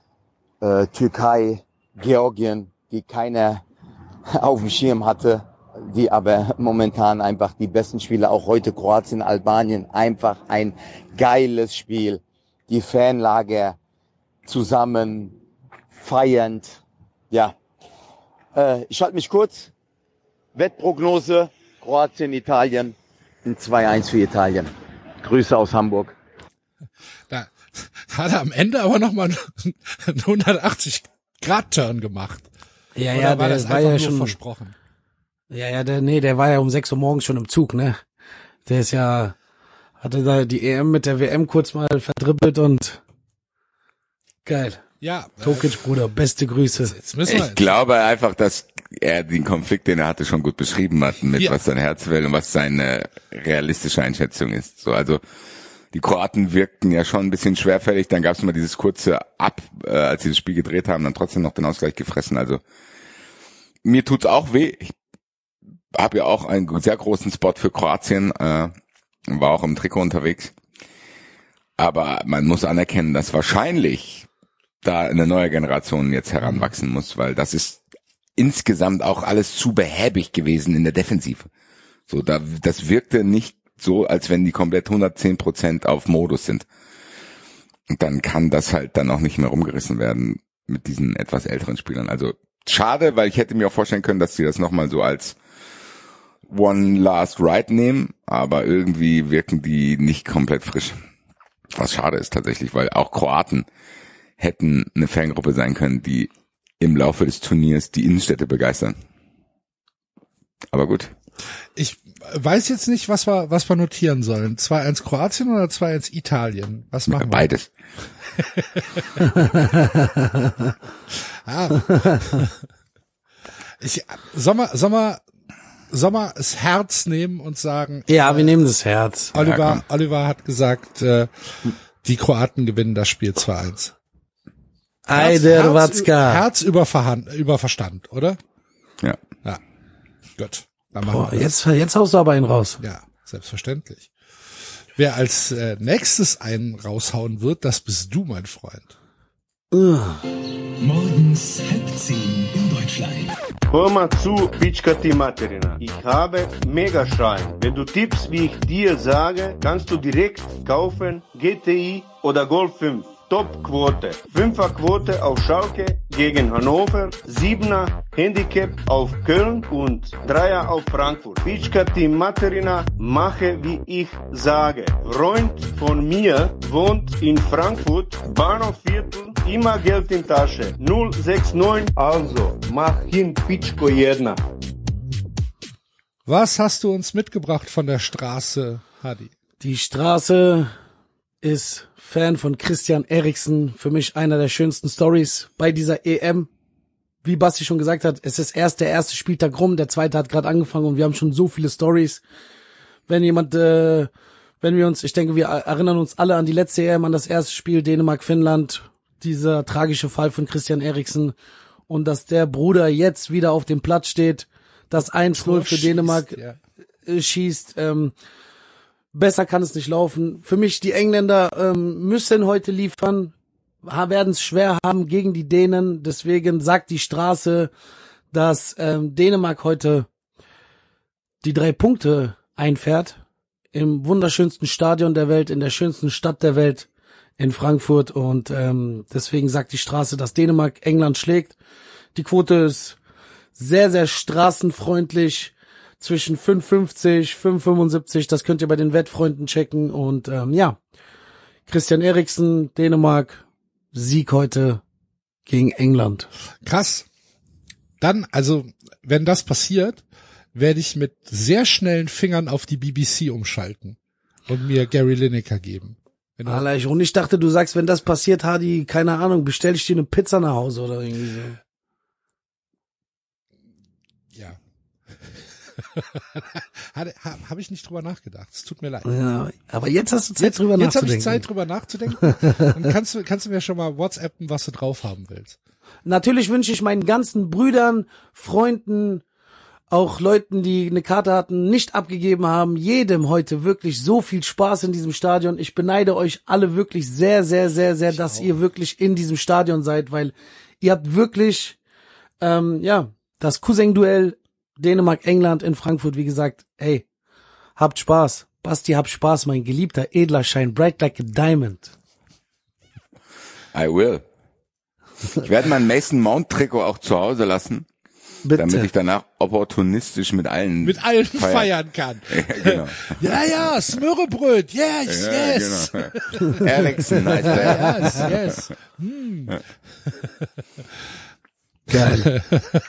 Türkei, Georgien, die keiner auf dem Schirm hatte, die aber momentan einfach die besten Spieler, auch heute Kroatien, Albanien, einfach ein geiles Spiel. Die Fanlager zusammen, feiernd, ja. Ich halte mich kurz. Wettprognose, Kroatien, Italien, ein 2-1 für Italien. Grüße aus Hamburg. Da hat er am Ende aber nochmal einen 180-Grad-Turn gemacht. Ja, Oder ja, war der das war einfach ja nur schon versprochen? Ja, der war ja um 6 Uhr morgens schon im Zug, ne? Der ist ja, hatte da die EM mit der WM kurz mal verdribbelt und geil. Ja. Tokic, Bruder, beste Grüße. Jetzt müssen wir Ich glaube einfach, dass er den Konflikt, den er hatte, schon gut beschrieben hat, mit Ja. was sein Herz will und was seine realistische Einschätzung ist. So, also die Kroaten wirkten ja schon ein bisschen schwerfällig, dann gab es mal dieses kurze als sie das Spiel gedreht haben, dann trotzdem noch den Ausgleich gefressen. Also mir tut's auch weh. Ich habe ja auch einen sehr großen Spot für Kroatien, war auch im Trikot unterwegs. Aber man muss anerkennen, dass wahrscheinlich da eine neue Generation jetzt heranwachsen muss, weil das ist insgesamt auch alles zu behäbig gewesen in der Defensive. So, das wirkte nicht so, als wenn die komplett 110% auf Modus sind. Und dann kann das halt dann auch nicht mehr rumgerissen werden mit diesen etwas älteren Spielern. Also schade, weil ich hätte mir auch vorstellen können, dass sie das nochmal so als One Last Ride nehmen, aber irgendwie wirken die nicht komplett frisch. Was schade ist tatsächlich, weil auch Kroaten hätten eine Fangruppe sein können, die im Laufe des Turniers die Innenstädte begeistern. Aber gut. Ich weiß jetzt nicht, was wir notieren sollen. 2-1 Kroatien oder 2-1 Italien? Was machen wir? Beides. Soll mal das Herz nehmen und sagen. Ja, wir nehmen das Herz. Oliver hat gesagt, die Kroaten gewinnen das Spiel 2-1. Ajde, Watzka. Herz über Verstand, oder? Ja. Ja. Gut. Dann machen wir das. Jetzt haust du aber einen raus. Ja, selbstverständlich. Wer als nächstes einen raushauen wird, das bist du, mein Freund. Morgens 9:30 in Deutschland. Hör mal zu, Pička ti materina. Ich habe Megaschein. Wenn du tippst, wie ich dir sage, kannst du direkt kaufen GTI oder Golf 5. Top-Quote. 5er-Quote auf Schalke gegen Hannover, 7er Handicap auf Köln und 3er auf Frankfurt. Pička ti materina, mache wie ich sage. Freund von mir wohnt in Frankfurt, Bahnhofviertel, immer Geld in Tasche. 069, also mach hin Pičko jedna. Was hast du uns mitgebracht von der Straße, Hadi? Die Straße ist Fan von Christian Eriksen. Für mich einer der schönsten Stories bei dieser EM. Wie Basti schon gesagt hat, es ist erst der erste Spieltag rum, der zweite hat gerade angefangen und wir haben schon so viele Stories. Wenn wir uns, ich denke, wir erinnern uns alle an die letzte EM, an das erste Spiel Dänemark-Finnland, dieser tragische Fall von Christian Eriksen und dass der Bruder jetzt wieder auf dem Platz steht, das 1-0 für Dänemark schießt. Besser kann es nicht laufen. Für mich, die Engländer müssen heute liefern, werden es schwer haben gegen die Dänen. Deswegen sagt die Straße, dass Dänemark heute die 3 Punkte einfährt. Im wunderschönsten Stadion der Welt, in der schönsten Stadt der Welt, in Frankfurt. Und deswegen sagt die Straße, dass Dänemark England schlägt. Die Quote ist sehr, sehr straßenfreundlich. Zwischen 5,50, 5,75, das könnt ihr bei den Wettfreunden checken. Und Christian Eriksen, Dänemark, Sieg heute gegen England. Krass. Dann, also, wenn das passiert, werde ich mit sehr schnellen Fingern auf die BBC umschalten und mir Gary Lineker geben. Und ich dachte, du sagst, wenn das passiert, Hadi, keine Ahnung, bestell ich dir eine Pizza nach Hause oder irgendwie so. Ja. Habe ich nicht drüber nachgedacht. Es tut mir leid. Ja, aber jetzt hast du Zeit drüber nachzudenken. Jetzt habe ich Zeit drüber nachzudenken. Dann kannst du mir schon mal WhatsAppen, was du drauf haben willst. Natürlich wünsche ich meinen ganzen Brüdern, Freunden, auch Leuten, die eine Karte hatten, nicht abgegeben haben, jedem heute wirklich so viel Spaß in diesem Stadion. Ich beneide euch alle wirklich sehr, sehr, sehr, sehr, dass ihr wirklich in diesem Stadion seid, weil ihr habt wirklich, das Cousin-Duell Dänemark-England in Frankfurt, wie gesagt, ey, habt Spaß. Basti, habt Spaß, mein geliebter Edler, shine bright like a diamond. I will. Ich werde mein Mason Mount Trikot auch zu Hause lassen. Bitte. Damit ich danach opportunistisch mit allen feiern kann. Ja, genau. Ja, Smörrebröt, yes, ja, yes. Genau. Eriksen, nice player. Yes. Geil.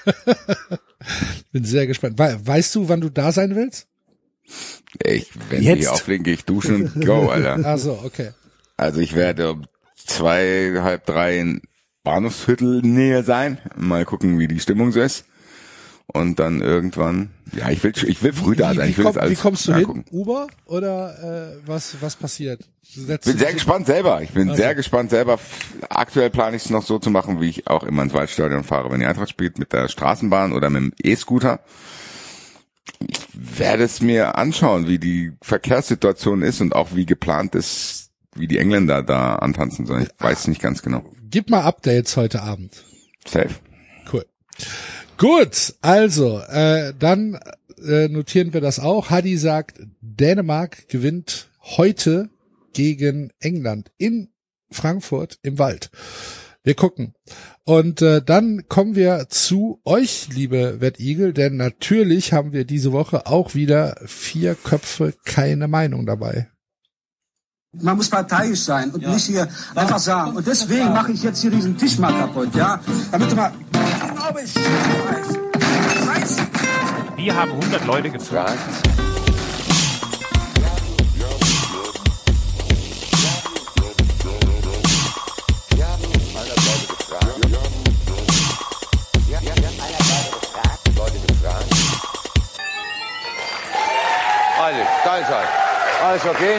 Bin sehr gespannt. Weißt du, wann du da sein willst? Wenn sie hier auflegen, gehe ich duschen und go, Alter. Ach so, okay. Also ich werde um 2, halb 3 in Bahnhofsviertel-Nähe sein. Mal gucken, wie die Stimmung so ist. Und dann irgendwann, ja, ich will früh da sein. Wie kommst du hin? Uber oder was passiert? Bin sehr gespannt selber. Ich bin sehr gespannt selber. Aktuell plane ich es noch so zu machen, wie ich auch immer ins Waldstadion fahre, wenn die Eintracht spielt, mit der Straßenbahn oder mit dem E-Scooter. Ich werde es mir anschauen, wie die Verkehrssituation ist und auch wie geplant ist, wie die Engländer da antanzen sollen. Ich weiß nicht ganz genau. Gib mal Updates heute Abend. Safe. Cool. Gut, also dann notieren wir das auch. Hadi sagt, Dänemark gewinnt heute gegen England in Frankfurt im Wald. Wir gucken. Und dann kommen wir zu euch, liebe Wettigel, denn natürlich haben wir diese Woche auch wieder 4 Köpfe, keine Meinung dabei. Man muss parteiisch sein und nicht hier einfach sagen. Und deswegen mache ich jetzt hier diesen Tisch mal kaputt, ja? Damit du mal... Wir haben 100 Leute gefragt. Alles okay?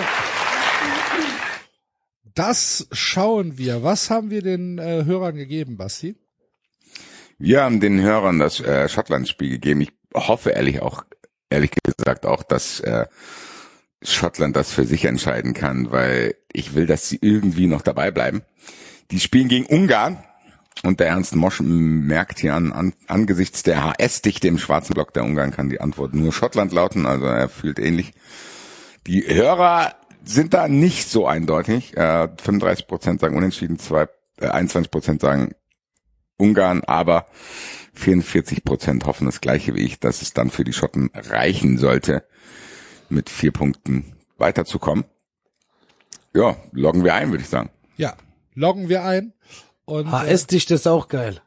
Das schauen wir. Was haben wir den Hörern gegeben, Basti? Wir haben den Hörern das Schottland-Spiel gegeben. Ich hoffe ehrlich gesagt auch, dass Schottland das für sich entscheiden kann, weil ich will, dass sie irgendwie noch dabei bleiben. Die spielen gegen Ungarn und der Ernst Mosch merkt hier angesichts der HS-Dichte im schwarzen Block der Ungarn kann die Antwort nur Schottland lauten, also er fühlt ähnlich. Die Hörer sind da nicht so eindeutig. 35% sagen unentschieden, 21% sagen Ungarn, aber 44% hoffen das Gleiche wie ich, dass es dann für die Schotten reichen sollte, mit 4 Punkten weiterzukommen. Ja, loggen wir ein, würde ich sagen. Ja, loggen wir ein. Und HS-Dicht ist auch geil.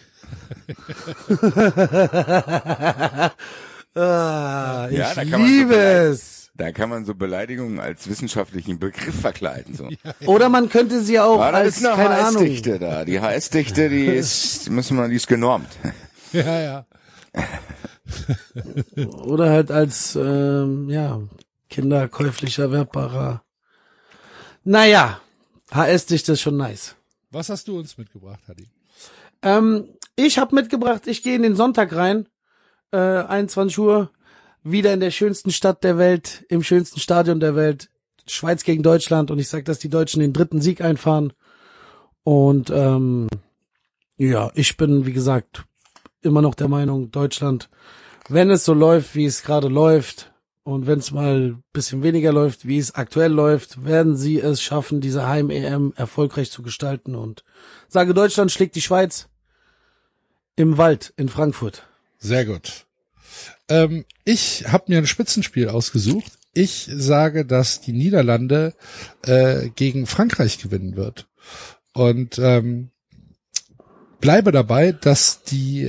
Ich liebe es. Da kann man so Beleidigungen als wissenschaftlichen Begriff verkleiden. So. Oder man könnte sie auch als, keine Ahnung. HS-Dichte da. Die HS-Dichte, die ist genormt. Ja. Oder halt als, kinderkäuflich erwerbbarer. Naja, HS-Dichte ist schon nice. Was hast du uns mitgebracht, Hadi? Ich habe mitgebracht, ich gehe in den Sonntag rein, 21 Uhr, wieder in der schönsten Stadt der Welt, im schönsten Stadion der Welt, Schweiz gegen Deutschland, und ich sag, dass die Deutschen den 3. Sieg einfahren. Und ich bin, wie gesagt, immer noch der Meinung, Deutschland, wenn es so läuft, wie es gerade läuft, und wenn es mal ein bisschen weniger läuft, wie es aktuell läuft, werden sie es schaffen, diese Heim-EM erfolgreich zu gestalten. Und sage, Deutschland schlägt die Schweiz im Wald in Frankfurt. Sehr gut. Ich habe mir ein Spitzenspiel ausgesucht. Ich sage, dass die Niederlande gegen Frankreich gewinnen wird. Und bleibe dabei, dass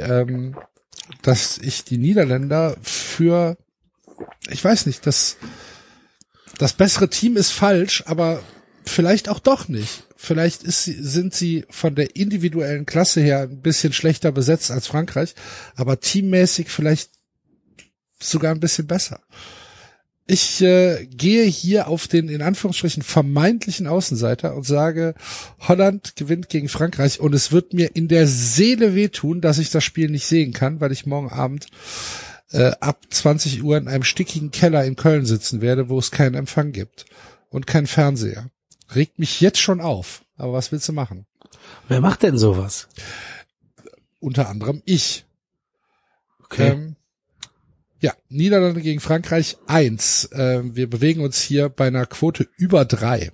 ich die Niederländer für, ich weiß nicht, das bessere Team ist falsch, aber vielleicht auch doch nicht. Vielleicht sind sie von der individuellen Klasse her ein bisschen schlechter besetzt als Frankreich, aber teammäßig vielleicht sogar ein bisschen besser. Ich gehe hier auf den in Anführungsstrichen vermeintlichen Außenseiter und sage, Holland gewinnt gegen Frankreich, und es wird mir in der Seele wehtun, dass ich das Spiel nicht sehen kann, weil ich morgen Abend ab 20 Uhr in einem stickigen Keller in Köln sitzen werde, wo es keinen Empfang gibt und keinen Fernseher. Regt mich jetzt schon auf. Aber was willst du machen? Wer macht denn sowas? Unter anderem ich. Okay. Ja, Niederlande gegen Frankreich 1. Wir bewegen uns hier bei einer Quote über 3.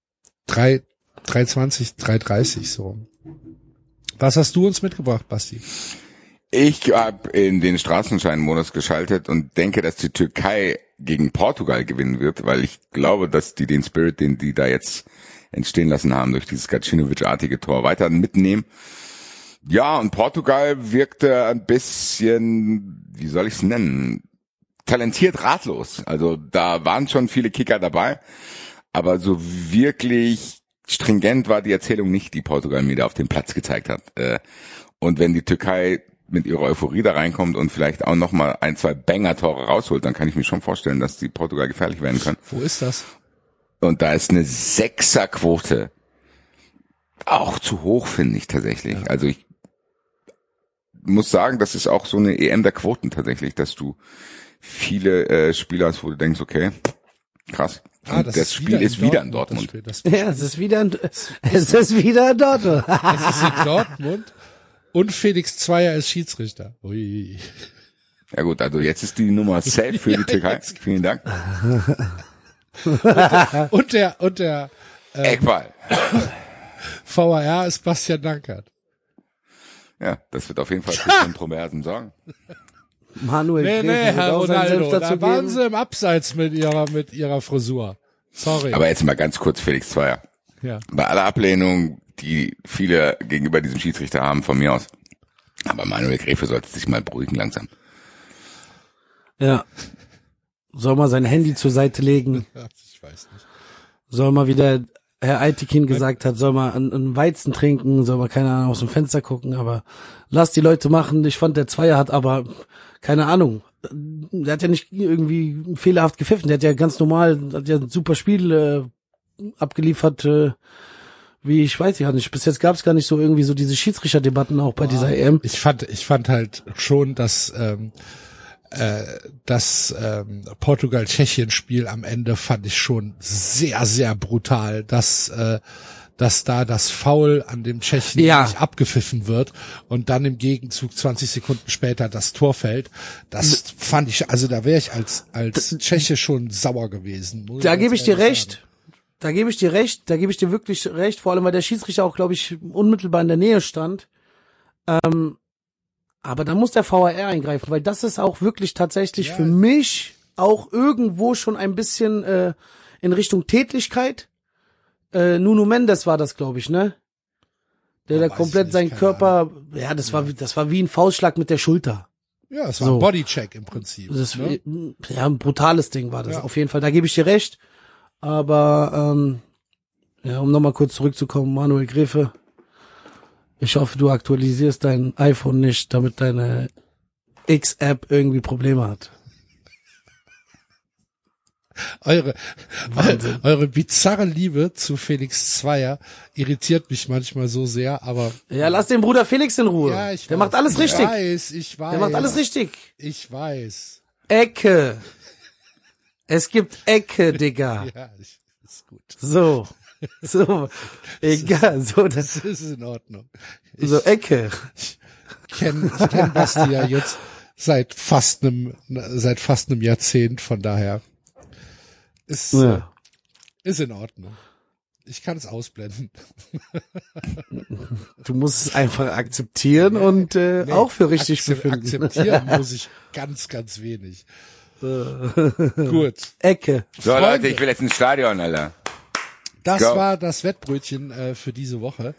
3,20, 3,30 so. Was hast du uns mitgebracht, Basti? Ich habe in den Straßenscheinmodus geschaltet und denke, dass die Türkei gegen Portugal gewinnen wird, weil ich glaube, dass die den Spirit, den die da jetzt entstehen lassen haben, durch dieses Gacinovic-artige Tor weiter mitnehmen. Ja, und Portugal wirkte ein bisschen, wie soll ich es nennen, talentiert ratlos. Also da waren schon viele Kicker dabei, aber so wirklich stringent war die Erzählung nicht, die Portugal mir da auf dem Platz gezeigt hat. Und wenn die Türkei mit ihrer Euphorie da reinkommt und vielleicht auch nochmal 1, 2 Banger-Tore rausholt, dann kann ich mir schon vorstellen, dass die Portugal gefährlich werden können. Wo ist das? Und da ist eine 6er-Quote auch zu hoch, finde ich tatsächlich. Ja. Also ich muss sagen, das ist auch so eine EM der Quoten tatsächlich, dass du viele Spieler hast, wo du denkst, okay, krass. Das Spiel ist wieder in Dortmund. Ja, es ist wieder in Dortmund. Es ist in Dortmund und Felix Zweier ist Schiedsrichter. Ui. Ja gut, also jetzt ist die Nummer safe für die Türkei. Vielen Dank. Und der Eckball. VAR ist Bastian Dankert. Ja, das wird auf jeden Fall für Kontroversen sorgen. Manuel Nee, Herr Ronaldo, da waren sie im Abseits mit ihrer Frisur. Sorry. Aber jetzt mal ganz kurz Felix Zweier. Ja. Bei aller Ablehnung, die viele gegenüber diesem Schiedsrichter haben, von mir aus. Aber Manuel Gräfe sollte sich mal beruhigen langsam. Ja. Soll mal sein Handy zur Seite legen. Ich weiß nicht. Soll mal wieder, Herr Eitekin gesagt hat, soll mal einen Weizen trinken, soll mal, keine Ahnung, aus dem Fenster gucken, aber lass die Leute machen. Ich fand, der Zweier hat aber, keine Ahnung, der hat ja nicht irgendwie fehlerhaft gepfiffen, der hat ja ganz normal, hat ja ein super Spiel abgeliefert, wie ich weiß ja nicht. Bis jetzt gab es gar nicht so irgendwie so diese Schiedsrichterdebatten auch bei dieser EM. Ich fand halt schon, dass das Portugal-Tschechien-Spiel am Ende fand ich schon sehr, sehr brutal, dass da das Foul an dem Tschechen nicht abgepfiffen wird und dann im Gegenzug 20 Sekunden später das Tor fällt. Das fand ich, also da wäre ich als Tscheche schon sauer gewesen. Da gebe ich dir recht. Da gebe ich dir wirklich recht, vor allem weil der Schiedsrichter auch, glaube ich, unmittelbar in der Nähe stand. Aber da muss der VAR eingreifen, weil das ist auch wirklich tatsächlich für mich auch irgendwo schon ein bisschen in Richtung Tätlichkeit. Nuno Mendes war das, glaube ich, ne? Der komplett seinen Körper, das war wie ein Faustschlag mit der Schulter. Ja, es war ein Bodycheck im Prinzip. Ne? Ja, ein brutales Ding war das, auf jeden Fall. Da gebe ich dir recht. Aber um nochmal kurz zurückzukommen, Manuel Gräfe, ich hoffe, du aktualisierst dein iPhone nicht, damit deine X-App irgendwie Probleme hat. Eure bizarre Liebe zu Felix Zweier irritiert mich manchmal so sehr, aber... Ja, lass den Bruder Felix in Ruhe. Ja, der macht alles richtig. Ich weiß. Der macht alles richtig. Ich weiß. Ecke. Es gibt Ecke, Digga. Ja, ist gut. So, egal, das ist in Ordnung. Ecke. Ich kenn Basti ja jetzt seit fast einem Jahrzehnt, von daher ist in Ordnung. Ich kann es ausblenden. Du musst es einfach akzeptieren und auch für richtig befinden. Akzeptieren muss ich ganz, ganz wenig. Gut. Ecke. So, Freunde. Leute, ich will jetzt ins Stadion, Alter. Das war das Wettbrötchen für diese Woche.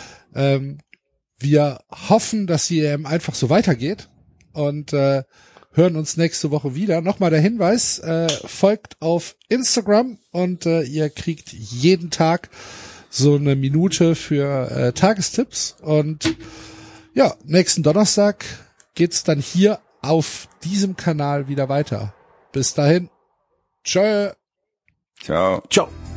Wir hoffen, dass die EM einfach so weitergeht und hören uns nächste Woche wieder. Nochmal der Hinweis, folgt auf Instagram und ihr kriegt jeden Tag so eine Minute für Tagestipps. Und ja, nächsten Donnerstag geht's dann hier auf diesem Kanal wieder weiter. Bis dahin. Tschö. Ciao. Ciao.